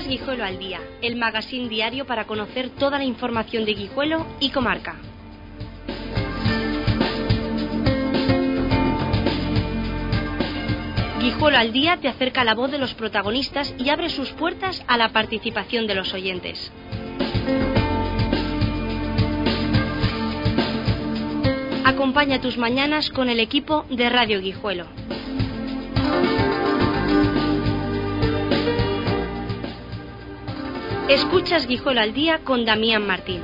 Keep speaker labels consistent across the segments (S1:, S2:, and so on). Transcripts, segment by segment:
S1: Guijuelo al Día, el magazín diario para conocer toda la información de Guijuelo y comarca. Guijuelo al Día te acerca la voz de los protagonistas y abre sus puertas a la participación de los oyentes. Acompaña tus mañanas con el equipo de Radio Guijuelo. Escuchas Guijuelo al Día con Damián Martín.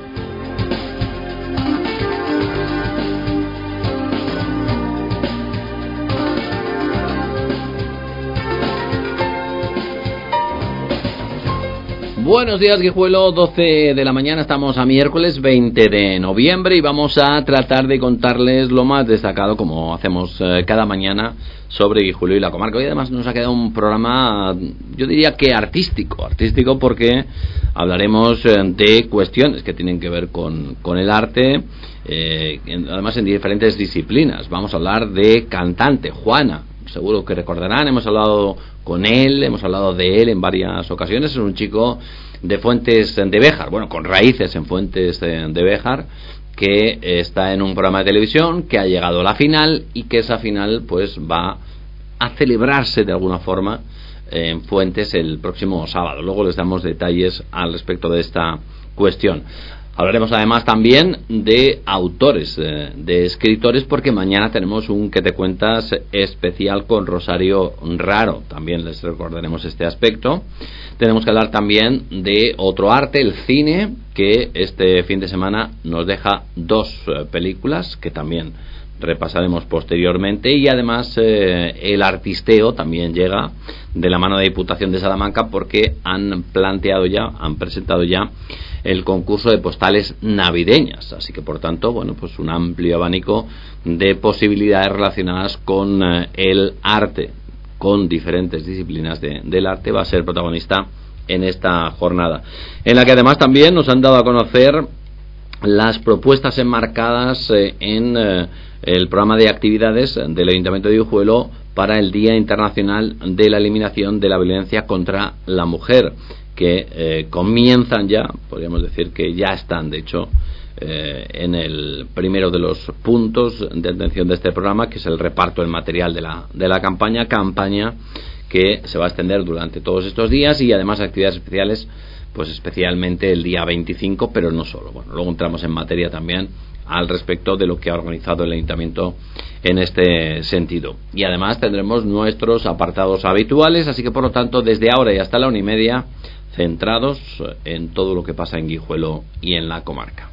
S2: Buenos días, Guijuelo, 12 de la mañana, estamos a miércoles 20 de noviembre y vamos a tratar de contarles lo más destacado, como hacemos cada mañana, sobre Guijuelo y la comarca. Hoy además nos ha quedado un programa, yo diría que artístico porque hablaremos de cuestiones que tienen que ver con el arte, además en diferentes disciplinas. Vamos a hablar de cantante, Juana. Seguro que recordarán, hemos hablado de él en varias ocasiones. Es un chico de Fuentes de Béjar, bueno, con raíces en Fuentes de Béjar, que está en un programa de televisión, que ha llegado a la final y que esa final pues va a celebrarse de alguna forma en Fuentes el próximo sábado. Luego les damos detalles al respecto de esta cuestión. Hablaremos además también de autores, de escritores, porque mañana tenemos un ¿Qué te cuentas? Especial con Rosario Raro. También les recordaremos este aspecto. Tenemos que hablar también de otro arte, el cine, que este fin de semana nos deja dos películas que también repasaremos posteriormente, y además el artisteo también llega de la mano de Diputación de Salamanca, porque han presentado ya el concurso de postales navideñas, así que por tanto, bueno, pues un amplio abanico de posibilidades relacionadas con el arte, con diferentes disciplinas del arte, va a ser protagonista en esta jornada, en la que además también nos han dado a conocer las propuestas enmarcadas en el programa de actividades del Ayuntamiento de Guijuelo para el Día Internacional de la Eliminación de la Violencia contra la Mujer, que comienzan ya, podríamos decir que ya están, de hecho, en el primero de los puntos de atención de este programa, que es el reparto del material de la campaña que se va a extender durante todos estos días, y además actividades especiales, pues especialmente el día 25, pero no solo. Bueno, luego entramos en materia también al respecto de lo que ha organizado el Ayuntamiento en este sentido. Y además tendremos nuestros apartados habituales, así que por lo tanto desde ahora y hasta la 1:30 centrados en todo lo que pasa en Guijuelo y en la comarca.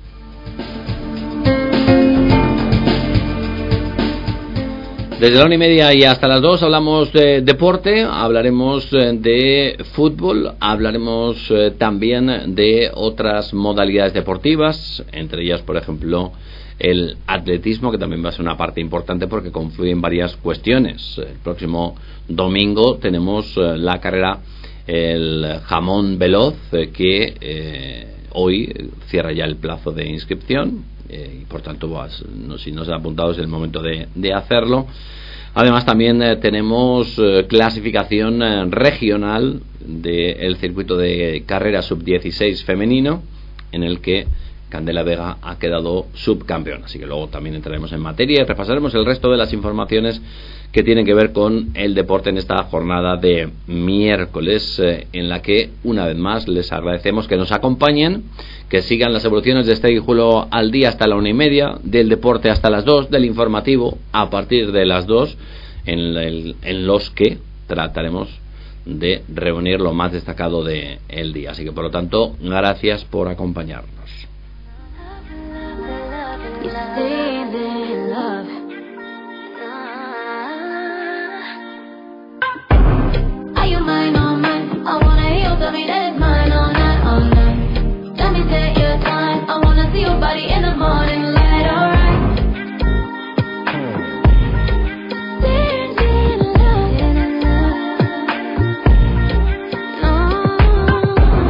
S2: Desde la 1:30 y hasta las 2 hablamos de deporte, hablaremos de fútbol, hablaremos también de otras modalidades deportivas, entre ellas, por ejemplo, el atletismo, que también va a ser una parte importante porque confluyen varias cuestiones. El próximo domingo tenemos la carrera el Jamón Veloz, que hoy cierra ya el plazo de inscripción, y por tanto, si no se ha apuntado es el momento de hacerlo. Además también tenemos clasificación regional del circuito de carrera sub-16 femenino, en el que Candela Vega ha quedado subcampeón, así que luego también entraremos en materia y repasaremos el resto de las informaciones que tienen que ver con el deporte en esta jornada de miércoles, en la que una vez más les agradecemos que nos acompañen, que sigan las evoluciones de este Guijuelo al Día hasta la 1:30, del deporte hasta las 2, del informativo a partir de las 2, en los que trataremos de reunir lo más destacado del día. Así que por lo tanto, gracias por acompañarnos.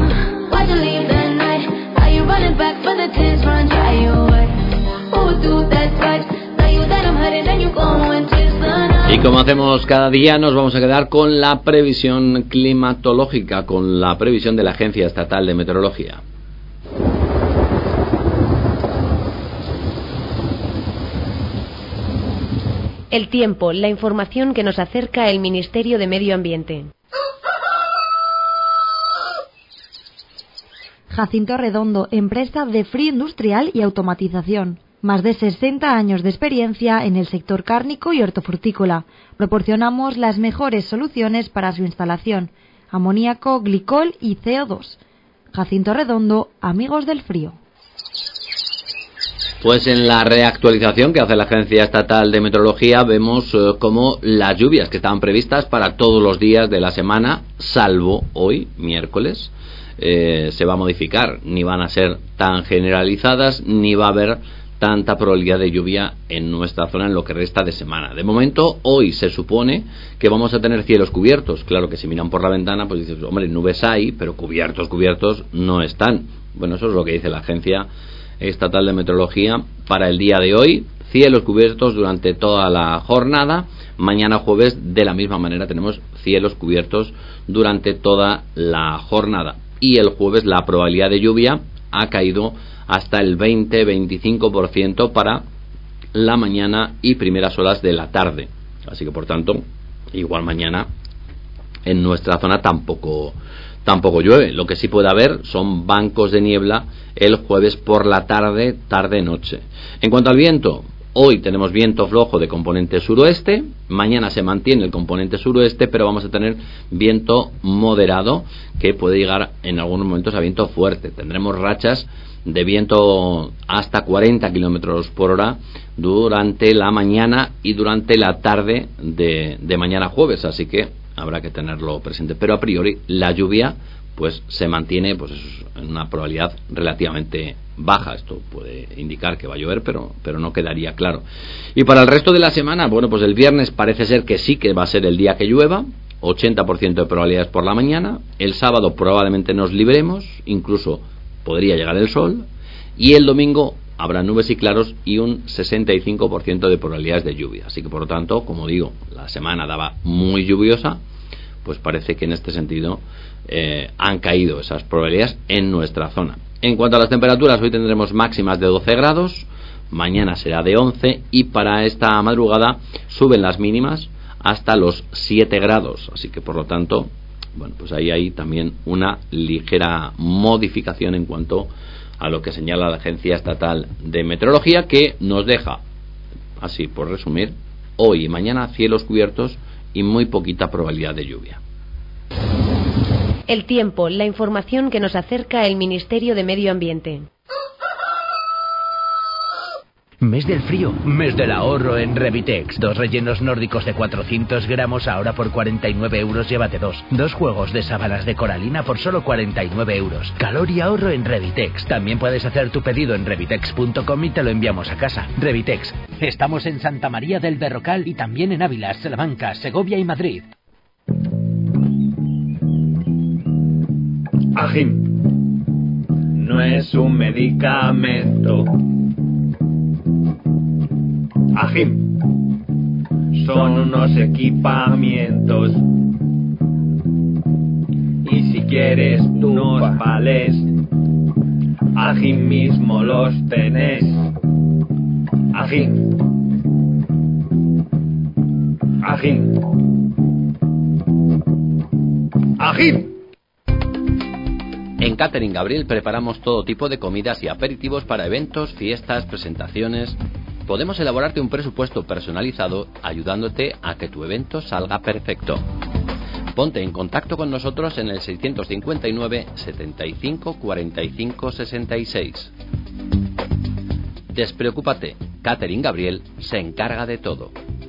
S3: Back for the tears run dry away. Who would do that?
S2: como hacemos cada día, nos vamos a quedar con la previsión climatológica, con la previsión de la Agencia Estatal de Meteorología.
S1: El tiempo, la información que nos acerca el Ministerio de Medio Ambiente.
S3: Jacinto Redondo, empresa de frío industrial y automatización. Más de 60 años de experiencia en el sector cárnico y hortofrutícola. Proporcionamos las mejores soluciones para su instalación: amoníaco, glicol y CO2. Jacinto Redondo, amigos del frío.
S2: Pues en la reactualización que hace la Agencia Estatal de Meteorología vemos cómo las lluvias que estaban previstas para todos los días de la semana, salvo hoy, miércoles, se va a modificar. Ni van a ser tan generalizadas, ni va a haber tanta probabilidad de lluvia en nuestra zona en lo que resta de semana. De momento, hoy se supone que vamos a tener cielos cubiertos. Claro que si miran por la ventana, pues dices, hombre, nubes hay, pero cubiertos no están. Bueno, eso es lo que dice la Agencia Estatal de Meteorología para el día de hoy. Cielos cubiertos durante toda la jornada. Mañana jueves, de la misma manera, tenemos cielos cubiertos durante toda la jornada. Y el jueves la probabilidad de lluvia ha caído hasta el 20-25% para la mañana y primeras horas de la tarde. Así que, por tanto, igual mañana en nuestra zona tampoco llueve. Lo que sí puede haber son bancos de niebla el jueves por la tarde-noche. En cuanto al viento, hoy tenemos viento flojo de componente suroeste, mañana se mantiene el componente suroeste, pero vamos a tener viento moderado que puede llegar en algunos momentos a viento fuerte. Tendremos rachas de viento hasta 40 kilómetros por hora durante la mañana y durante la tarde de mañana jueves, así que habrá que tenerlo presente. Pero a priori la lluvia pues se mantiene pues en una probabilidad relativamente baja. Esto puede indicar que va a llover, pero no quedaría claro. Y para el resto de la semana, bueno, pues el viernes parece ser que sí que va a ser el día que llueva, 80% de probabilidades por la mañana. El sábado probablemente nos libremos, incluso podría llegar el sol, y el domingo habrá nubes y claros y un 65% de probabilidades de lluvia. Así que, por lo tanto, como digo, la semana daba muy lluviosa, pues parece que en este sentido han caído esas probabilidades en nuestra zona. En cuanto a las temperaturas, hoy tendremos máximas de 12 grados, mañana será de 11 y para esta madrugada suben las mínimas hasta los 7 grados. Así que, por lo tanto, bueno, pues ahí hay también una ligera modificación en cuanto a lo que señala la Agencia Estatal de Meteorología, que nos deja, así por resumir, hoy y mañana cielos cubiertos y muy poquita probabilidad de lluvia.
S1: El tiempo, la información que nos acerca el Ministerio de Medio Ambiente.
S4: Mes del frío, mes del ahorro en Revitex. 2 rellenos nórdicos de 400 gramos ahora por 49 euros, llévate 2. 2 juegos de sábanas de coralina por solo 49 euros. Calor y ahorro en Revitex. También puedes hacer tu pedido en revitex.com y te lo enviamos a casa. Revitex. Estamos en Santa María del Berrocal y también en Ávila, Salamanca, Segovia y Madrid.
S5: Agim no es un medicamento. Agim son unos equipamientos. Y si quieres unos vales, Agim mismo los tenés. Agim. Agim. Agim.
S2: En Catering Gabriel preparamos todo tipo de comidas y aperitivos para eventos, fiestas, presentaciones. Podemos elaborarte un presupuesto personalizado ayudándote a que tu evento salga perfecto. Ponte en contacto con nosotros en el 659 75 45 66. Despreocúpate, Catering Gabriel se encarga de todo.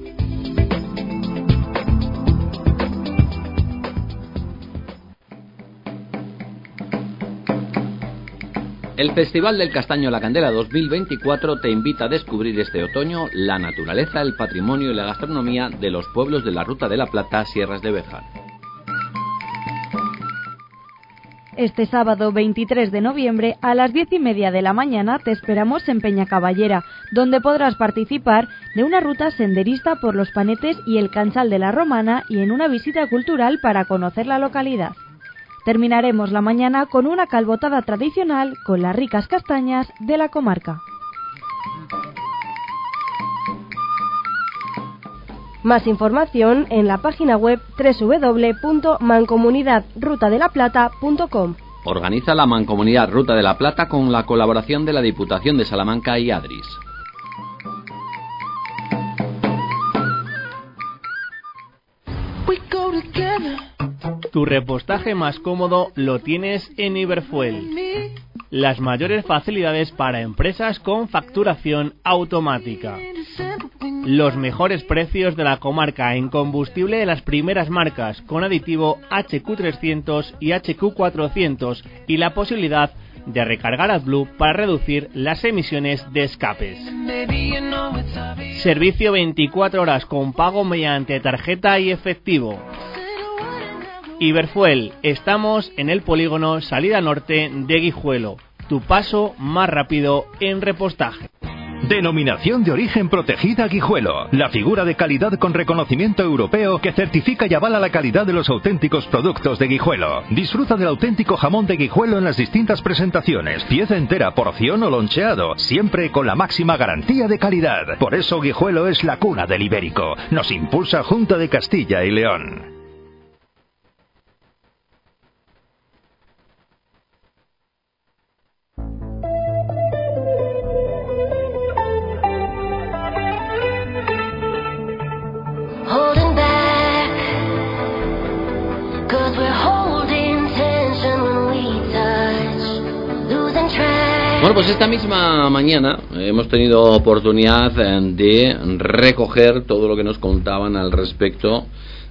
S2: El Festival del Castaño La Candela 2024 te invita a descubrir este otoño la naturaleza, el patrimonio y la gastronomía de los pueblos de la Ruta de la Plata, Sierras de Béjar.
S3: Este sábado 23 de noviembre a las 10:30 de la mañana te esperamos en Peñacaballera, donde podrás participar de una ruta senderista por los Panetes y el Canchal de la Romana y en una visita cultural para conocer la localidad. Terminaremos la mañana con una calbotada tradicional con las ricas castañas de la comarca. Más información en la página web www.mancomunidadrutadelaplata.com.
S2: Organiza la Mancomunidad Ruta de la Plata con la colaboración de la Diputación de Salamanca y Adris.
S6: Tu repostaje más cómodo lo tienes en Iberfuel. Las mayores facilidades para empresas con facturación automática. Los mejores precios de la comarca en combustible de las primeras marcas, con aditivo HQ300 y HQ400 y la posibilidad de recargar AdBlue para reducir las emisiones de escapes. Servicio 24 horas con pago mediante tarjeta y efectivo. Iberfuel, estamos en el polígono Salida Norte de Guijuelo, tu paso más rápido en repostaje.
S7: Denominación de origen protegida Guijuelo, la figura de calidad con reconocimiento europeo que certifica y avala la calidad de los auténticos productos de Guijuelo. Disfruta del auténtico jamón de Guijuelo en las distintas presentaciones, pieza entera, porción o loncheado, siempre con la máxima garantía de calidad. Por eso Guijuelo es la cuna del ibérico. Nos impulsa Junta de Castilla y León.
S2: Bueno, pues esta misma mañana hemos tenido oportunidad de recoger todo lo que nos contaban al respecto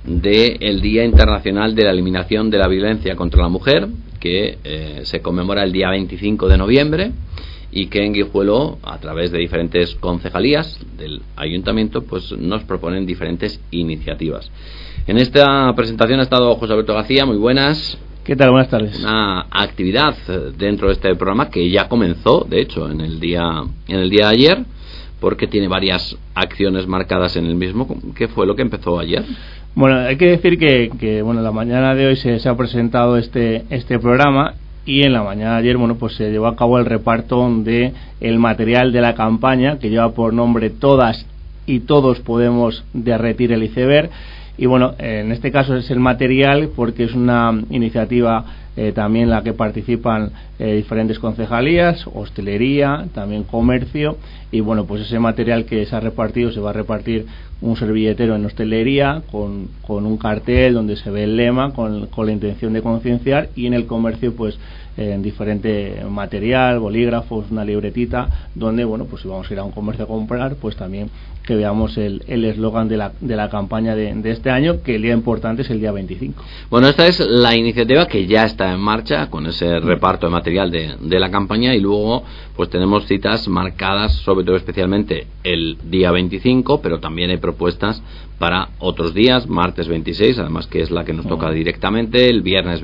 S2: del Día Internacional de la Eliminación de la Violencia contra la Mujer, que se conmemora el día 25 de noviembre y que en Guijuelo, a través de diferentes concejalías del ayuntamiento, pues nos proponen diferentes iniciativas. En esta presentación ha estado José Alberto García. Muy buenas.
S6: ¿Qué tal? Buenas tardes.
S2: Una actividad dentro de este programa que ya comenzó, de hecho, en el día de ayer, porque tiene varias acciones marcadas en el mismo. ¿Qué fue lo que empezó ayer?
S6: Bueno, hay que decir que bueno, la mañana de hoy se ha presentado este programa, y en la mañana de ayer, bueno, pues se llevó a cabo el reparto de el material de la campaña, que lleva por nombre Todas y Todos podemos derretir el iceberg. Y bueno, en este caso es el material porque es una iniciativa también la que participan diferentes concejalías, hostelería, también comercio, y bueno, pues ese material que se ha repartido, se va a repartir un servilletero en hostelería con un cartel donde se ve el lema con la intención de concienciar, y en el comercio pues en diferente material, bolígrafos, una libretita, donde bueno, pues si vamos a ir a un comercio a comprar, pues también que veamos el eslogan de la campaña de este año, que el día importante es el día 25.
S2: Bueno, esta es la iniciativa que ya está en marcha con ese reparto de material de la campaña, y luego pues tenemos citas marcadas, sobre todo especialmente el día 25, pero también hay propuestas para otros días, martes 26, además que es la que nos toca directamente, el viernes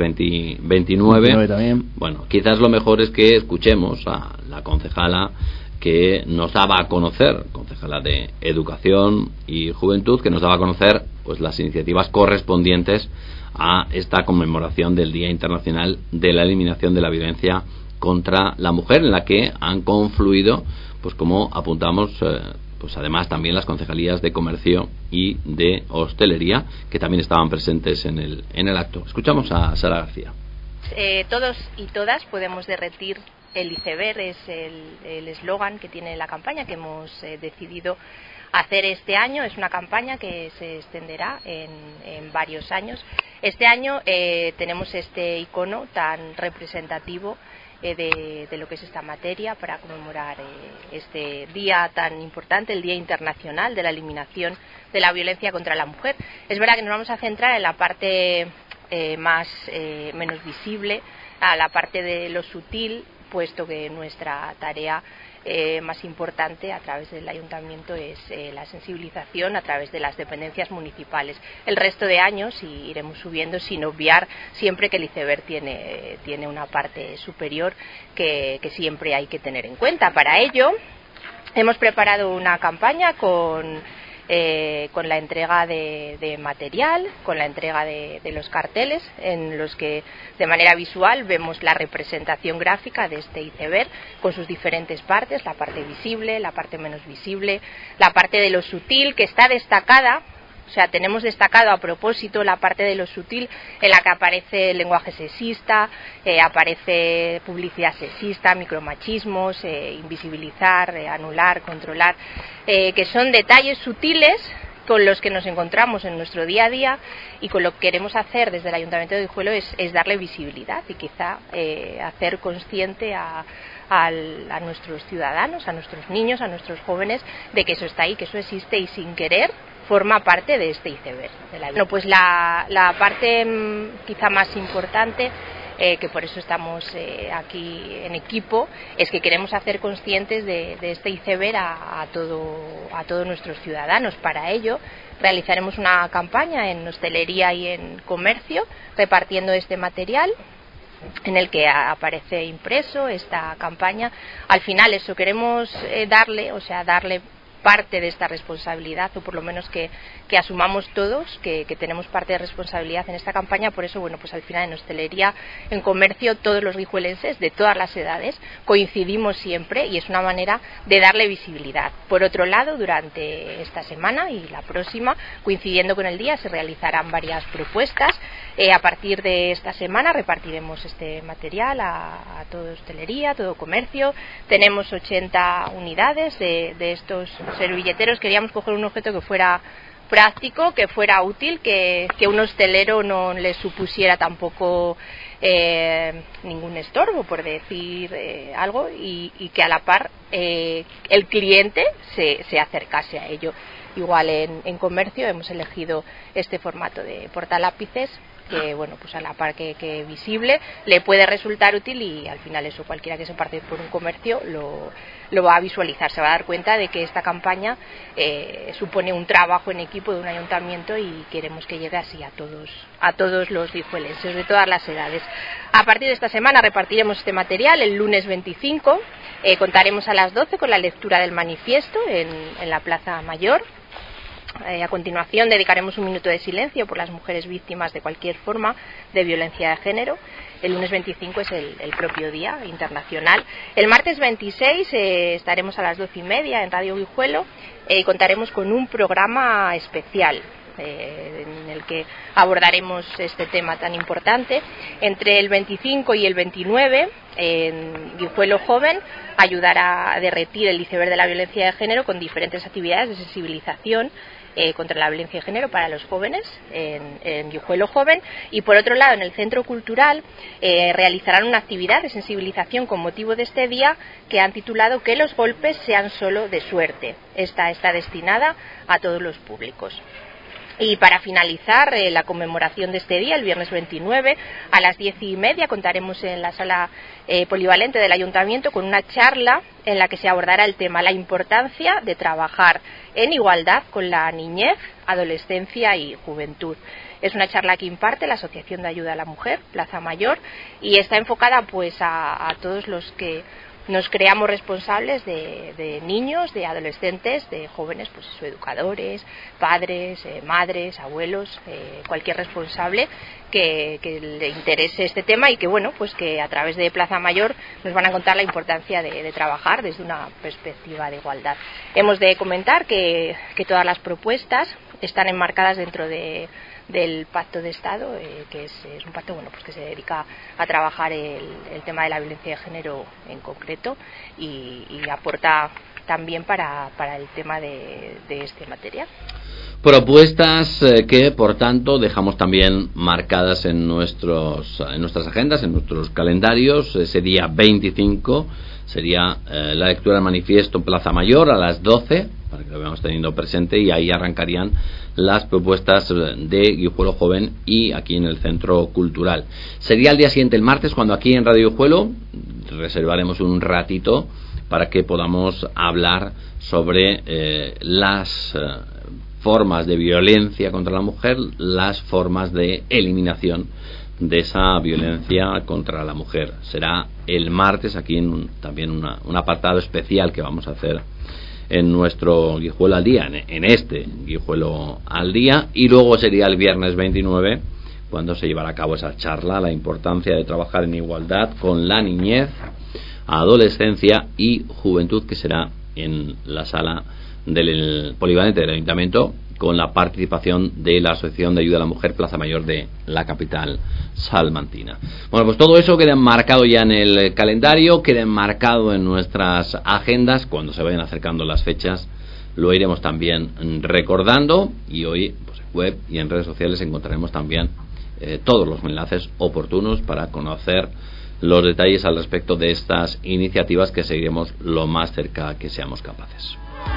S2: 29
S6: también.
S2: Bueno, quizás lo mejor es que escuchemos a la concejala que nos daba a conocer, concejala de Educación y Juventud, que nos daba a conocer pues las iniciativas correspondientes a esta conmemoración del Día Internacional de la Eliminación de la Violencia contra la Mujer, en la que han confluido, pues como apuntamos, pues además también las concejalías de Comercio y de Hostelería, que también estaban presentes en el acto. Escuchamos a Sara García.
S8: Todos y todas podemos derretir el iceberg, es el eslogan que tiene la campaña que hemos decidido hacer este año. Es una campaña que se extenderá en varios años. Este año tenemos este icono tan representativo de lo que es esta materia para conmemorar este día tan importante, el Día Internacional de la Eliminación de la Violencia contra la Mujer. Es verdad que nos vamos a centrar en la parte menos visible, a la parte de lo sutil, puesto que nuestra tarea más importante a través del ayuntamiento es la sensibilización a través de las dependencias municipales. El resto de años iremos subiendo, sin obviar siempre que el iceberg tiene una parte superior que siempre hay que tener en cuenta. Para ello hemos preparado una campaña con la entrega de material, con la entrega de los carteles, en los que de manera visual vemos la representación gráfica de este iceberg con sus diferentes partes, la parte visible, la parte menos visible, la parte de lo sutil que está destacada. O sea, tenemos destacado a propósito la parte de lo sutil en la que aparece el lenguaje sexista, aparece publicidad sexista, micromachismos, invisibilizar, anular, controlar, que son detalles sutiles con los que nos encontramos en nuestro día a día, y con lo que queremos hacer desde el Ayuntamiento de Guijuelo es darle visibilidad y quizá hacer consciente a nuestros ciudadanos, a nuestros niños, a nuestros jóvenes, de que eso está ahí, que eso existe y sin querer forma parte de este iceberg. Bueno, pues la parte quizá más importante, que por eso estamos aquí en equipo, es que queremos hacer conscientes de este iceberg a todos nuestros ciudadanos. Para ello realizaremos una campaña en hostelería y en comercio repartiendo este material, en el que aparece impreso esta campaña. Al final eso queremos darle parte de esta responsabilidad, o por lo menos que asumamos todos que tenemos parte de responsabilidad en esta campaña. Por eso, bueno, pues al final en hostelería, en comercio, todos los guijuelenses de todas las edades coincidimos siempre, y es una manera de darle visibilidad. Por otro lado, durante esta semana y la próxima, coincidiendo con el día, se realizarán varias propuestas. A partir de esta semana repartiremos este material a toda hostelería, a todo comercio. Tenemos 80 unidades de estos servilleteros. Queríamos coger un objeto que fuera práctico, que fuera útil, que un hostelero no le supusiera tampoco ningún estorbo, por decir algo, y que a la par el cliente se acercase a ello. Igual en comercio hemos elegido este formato de portalápices, que bueno, pues a la par que visible le puede resultar útil, y al final eso cualquiera que se parte por un comercio lo va a visualizar, se va a dar cuenta de que esta campaña supone un trabajo en equipo de un ayuntamiento, y queremos que llegue así a todos los guijuelenses de todas las edades. A partir de esta semana repartiremos este material. El lunes 25 contaremos a las 12 con la lectura del manifiesto en la Plaza Mayor. A continuación dedicaremos un minuto de silencio por las mujeres víctimas de cualquier forma de violencia de género. El lunes 25 es el propio día internacional. El martes 26 estaremos a las 12:30 en Radio Guijuelo, y contaremos con un programa especial en el que abordaremos este tema tan importante. Entre el 25 y el 29 en Guijuelo Joven ayudará a derretir el iceberg de la violencia de género con diferentes actividades de sensibilización contra la violencia de género para los jóvenes en Guijuelo Joven. Y por otro lado, en el Centro Cultural realizarán una actividad de sensibilización con motivo de este día, que han titulado Que los golpes sean solo de suerte. Esta está destinada a todos los públicos. Y para finalizar la conmemoración de este día, el viernes 29 a las 10:30 contaremos en la sala polivalente del Ayuntamiento con una charla en la que se abordará el tema la importancia de trabajar en igualdad con la niñez, adolescencia y juventud. Es una charla que imparte la Asociación de Ayuda a la Mujer, Plaza Mayor, y está enfocada pues a todos los que nos creamos responsables de niños, de adolescentes, de jóvenes, pues educadores, padres, madres, abuelos, cualquier responsable que le interese este tema, y que bueno, pues que a través de Plaza Mayor nos van a contar la importancia de trabajar desde una perspectiva de igualdad. Hemos de comentar que todas las propuestas están enmarcadas dentro del Pacto de Estado, que es un pacto pues que se dedica a trabajar el tema de la violencia de género en concreto, y aporta también para el tema de este material.
S2: Propuestas que, por tanto, dejamos también marcadas en nuestras agendas, en nuestros calendarios. Ese día 25 sería la lectura del manifiesto en Plaza Mayor a las 12, para que lo veamos teniendo presente, y ahí arrancarían las propuestas de Guijuelo Joven y aquí en el Centro Cultural. Sería el día siguiente, el martes, cuando aquí en Radio Guijuelo reservaremos un ratito para que podamos hablar sobre las formas de violencia contra la mujer, las formas de eliminación de esa violencia contra la mujer. Será el martes aquí también un apartado especial que vamos a hacer en nuestro Guijuelo al Día, en este Guijuelo al Día, y luego sería el viernes 29 cuando se llevará a cabo esa charla, la importancia de trabajar en igualdad con la niñez, adolescencia y juventud, que será en la sala del polivalente del Ayuntamiento, con la participación de la Asociación de Ayuda a la Mujer Plaza Mayor de la capital salmantina. Bueno, pues todo eso queda enmarcado ya en el calendario, queda enmarcado en nuestras agendas. Cuando se vayan acercando las fechas lo iremos también recordando, y hoy pues en web y en redes sociales encontraremos también todos los enlaces oportunos para conocer los detalles al respecto de estas iniciativas que seguiremos lo más cerca que seamos capaces.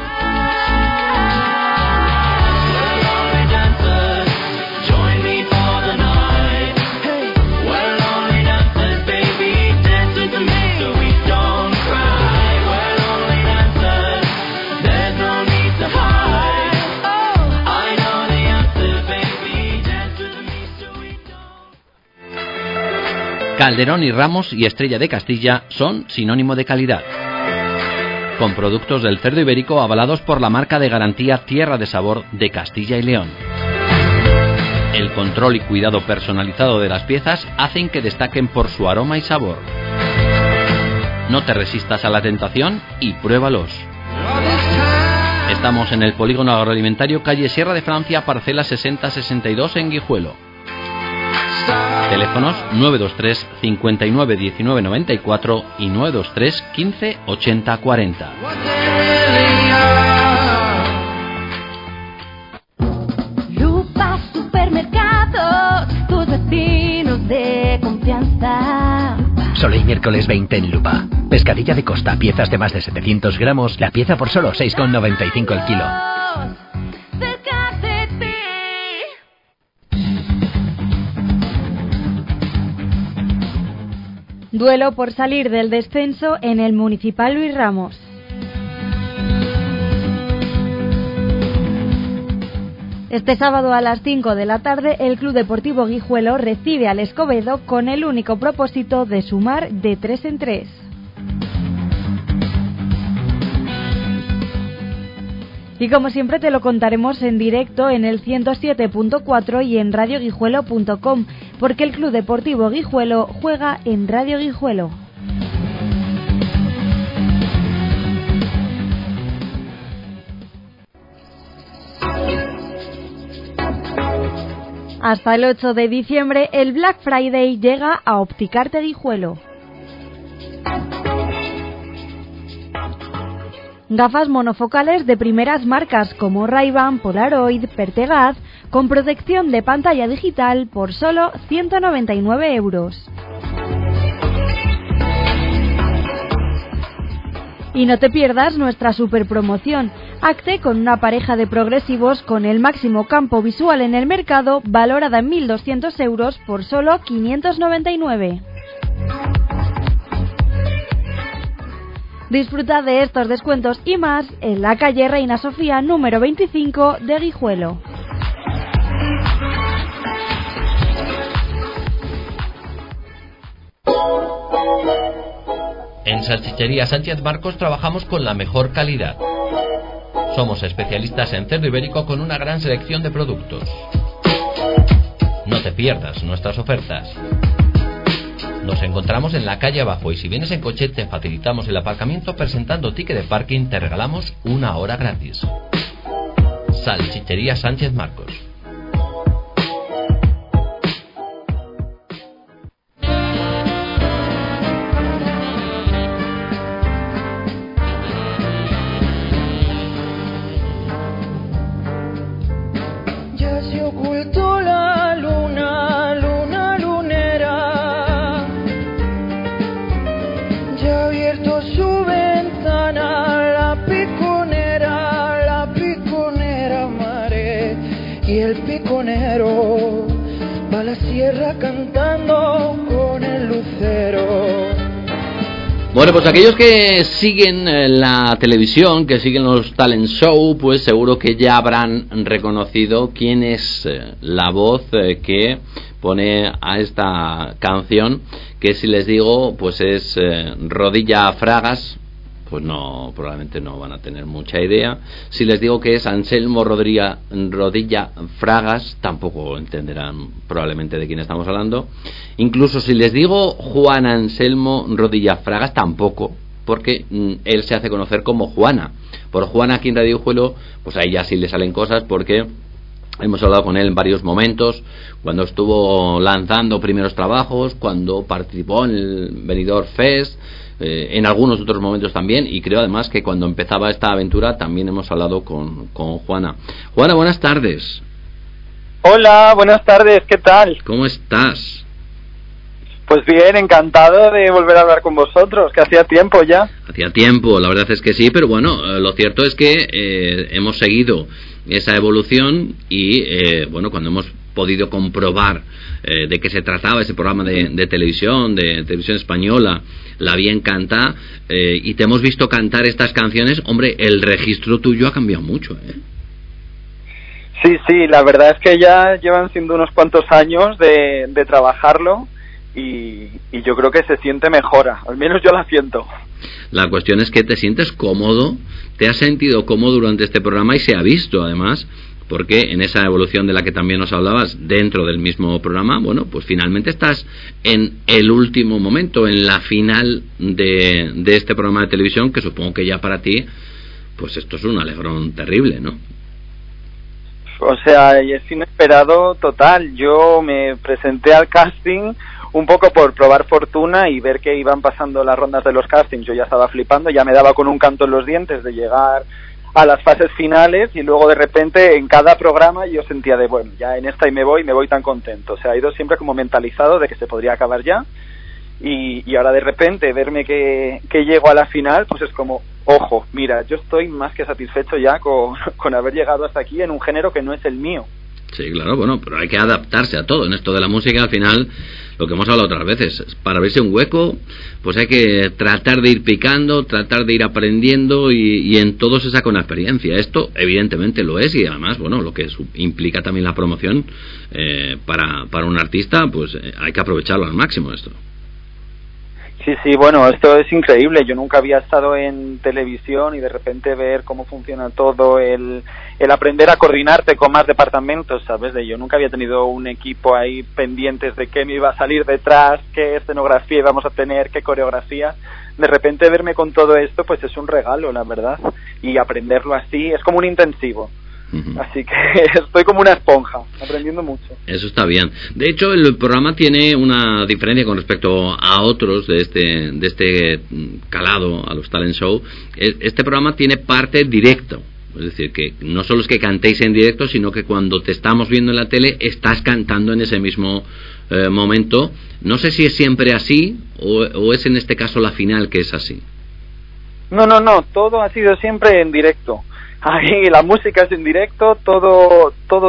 S4: Calderón y Ramos y Estrella de Castilla son sinónimo de calidad. Con productos del cerdo ibérico avalados por la marca de garantía Tierra de Sabor de Castilla y León. El control y cuidado personalizado de las piezas hacen que destaquen por su aroma y sabor. No te resistas a la tentación y pruébalos. Estamos en el Polígono Agroalimentario, calle Sierra de Francia, parcela 6062 en Guijuelo. Teléfonos 923 59 19 94 y 923 15 80 40.
S9: Lupa Supermercados, tus vecinos de confianza.
S4: Solo el miércoles 20 en Lupa. Pescadilla de costa, piezas de más de 700 gramos, la pieza por solo 6,95 el kilo.
S3: Duelo por salir del descenso en el Municipal Luis Ramos. Este sábado a las 5 de la tarde, el Club Deportivo Guijuelo recibe al Escobedo con el único propósito de sumar de 3 en 3. Y como siempre te lo contaremos en directo en el 107.4 y en radioguijuelo.com, porque el Club Deportivo Guijuelo juega en Radio Guijuelo. Hasta el 8 de diciembre, el Black Friday llega a Opticarte Guijuelo. Gafas monofocales de primeras marcas como Ray-Ban, Polaroid, Pertegaz, con protección de pantalla digital por solo 199 euros. Y no te pierdas nuestra super promoción. Hazte con una pareja de progresivos con el máximo campo visual en el mercado, valorada en 1.200 euros por solo 599. Disfruta de estos descuentos y más en la calle Reina Sofía número 25 de Guijuelo.
S4: En Salchichería Sánchez Marcos trabajamos con la mejor calidad. Somos especialistas en cerdo ibérico con una gran selección de productos. No te pierdas nuestras ofertas. Nos encontramos en la calle abajo y si vienes en coche te facilitamos el aparcamiento. Presentando ticket de parking te regalamos 1 hora gratis. Salchichería Sánchez Marcos.
S10: Ya se ocultó la luna, luna lunera. Ya ha abierto su ventana la piconera mare. Y el piconero va a la sierra cantando con el lucero.
S2: Bueno, pues aquellos que siguen la televisión, que siguen los talent show, pues seguro que ya habrán reconocido quién es la voz que pone a esta canción, que si les digo, pues es Rodilla Fragas, pues no, probablemente no van a tener mucha idea. Si les digo que es Anselmo Rodilla Fragas, tampoco entenderán probablemente de quién estamos hablando. Incluso si les digo Juan Anselmo Rodilla Fragas, tampoco, porque él se hace conocer como Juana. Por Juana aquí en Radio Guijuelo, pues ahí ya sí le salen cosas, porque hemos hablado con él en varios momentos, cuando estuvo lanzando primeros trabajos, cuando participó en el Benidorm Fest, en algunos otros momentos también, y creo además que cuando empezaba esta aventura también hemos hablado con Juana. Juana, buenas tardes.
S11: Hola, buenas tardes, ¿qué tal?
S2: ¿Cómo estás?
S11: Pues bien, encantado de volver a hablar con vosotros, que hacía tiempo ya.
S2: Hacía tiempo, la verdad es que sí, pero bueno, lo cierto es que hemos seguido esa evolución y bueno, cuando hemos podido comprobar de qué se trataba ese programa de televisión española, La Bien Canta, y te hemos visto cantar estas canciones, hombre, el registro tuyo ha cambiado mucho, ¿eh?
S11: Sí, la verdad es que ya llevan siendo unos cuantos años de trabajarlo y yo creo que se siente mejora, al menos yo la siento.
S2: La cuestión es que te sientes cómodo, te has sentido cómodo durante este programa y se ha visto además, porque en esa evolución de la que también nos hablabas dentro del mismo programa, bueno, pues finalmente estás en el último momento, en la final de este programa de televisión, que supongo que ya para ti, pues esto es un alegrón terrible, ¿no?
S11: O sea, es inesperado total. Yo me presenté al casting un poco por probar fortuna y ver que iban pasando las rondas de los castings. Yo ya estaba flipando, ya me daba con un canto en los dientes de llegar a las fases finales, y luego de repente en cada programa yo sentía de, bueno, ya en esta y me voy tan contento. O sea, he ido siempre como mentalizado de que se podría acabar ya, y ahora de repente verme que llego a la final, pues es como, ojo, mira, yo estoy más que satisfecho ya con haber llegado hasta aquí en un género que no es el mío.
S2: Sí, claro, bueno, pero hay que adaptarse a todo. En esto de la música, al final, lo que hemos hablado otras veces, para verse un hueco, pues hay que tratar de ir picando, tratar de ir aprendiendo, y en todo se saca una experiencia. Esto, evidentemente, lo es, y además, bueno, lo que implica también la promoción para un artista, pues hay que aprovecharlo al máximo esto.
S11: Sí, bueno, esto es increíble. Yo nunca había estado en televisión y de repente ver cómo funciona todo, el aprender a coordinarte con más departamentos, ¿sabes? Yo nunca había tenido un equipo ahí pendientes de qué me iba a salir detrás, qué escenografía íbamos a tener, qué coreografía. De repente verme con todo esto, pues es un regalo, la verdad. Y aprenderlo así es como un intensivo. Así que estoy como una esponja, aprendiendo mucho.
S2: Eso está bien. De hecho, el programa tiene una diferencia con respecto a otros de este calado, a los talent show. Este programa tiene parte directo. Es decir, que no solo es que cantéis en directo, sino que cuando te estamos viendo en la tele, estás cantando en ese mismo momento. No sé si es siempre así o es en este caso la final que es así.
S11: No, todo ha sido siempre en directo. Ahí la música es en directo, todo.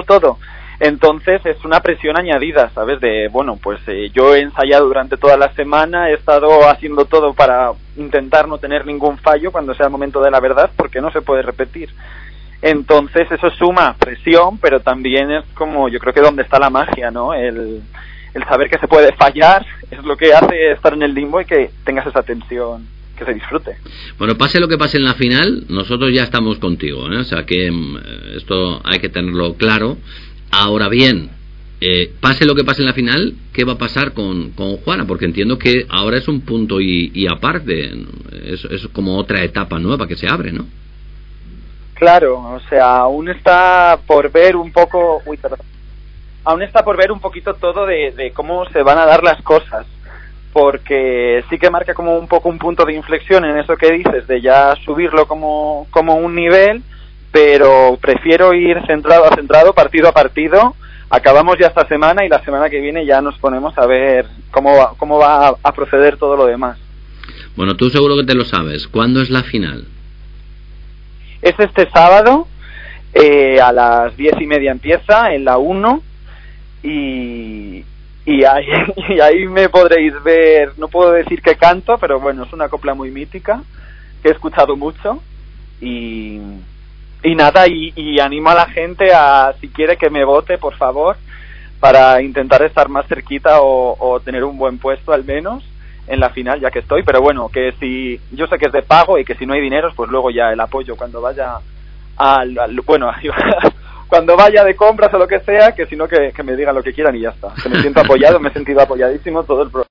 S11: Entonces es una presión añadida, ¿sabes? Yo he ensayado durante toda la semana, he estado haciendo todo para intentar no tener ningún fallo cuando sea el momento de la verdad, porque no se puede repetir. Entonces eso suma presión, pero también es como, yo creo que donde está la magia, ¿no? El saber que se puede fallar es lo que hace estar en el limbo y que tengas esa tensión, que se disfrute.
S2: Bueno, pase lo que pase en la final, nosotros ya estamos contigo, ¿eh? O sea que esto hay que tenerlo claro. Ahora bien, pase lo que pase en la final, ¿qué va a pasar con Juana? Porque entiendo que ahora es un punto y aparte, es como otra etapa nueva que se abre, ¿no?
S11: Claro, o sea, aún está por ver un poco, aún está por ver un poquito todo de cómo se van a dar las cosas, porque sí que marca como un poco un punto de inflexión en eso que dices, de ya subirlo como un nivel, pero prefiero ir centrado a centrado, partido a partido. Acabamos ya esta semana y la semana que viene ya nos ponemos a ver cómo va a proceder todo lo demás.
S2: Bueno, tú seguro que te lo sabes. ¿Cuándo es la final?
S11: Es este sábado, a las 10:30 empieza, en la 1, y y ahí me podréis ver. No puedo decir que canto, pero bueno, es una copla muy mítica que he escuchado mucho y nada, y animo a la gente a, si quiere, que me vote, por favor, para intentar estar más cerquita o tener un buen puesto al menos en la final, ya que estoy. Pero bueno, que si yo sé que es de pago y que si no hay dineros, pues luego ya el apoyo cuando vaya cuando vaya de compras o lo que sea, que si no que me digan lo que quieran y ya está. Que me siento apoyado, me he sentido apoyadísimo todo el programa.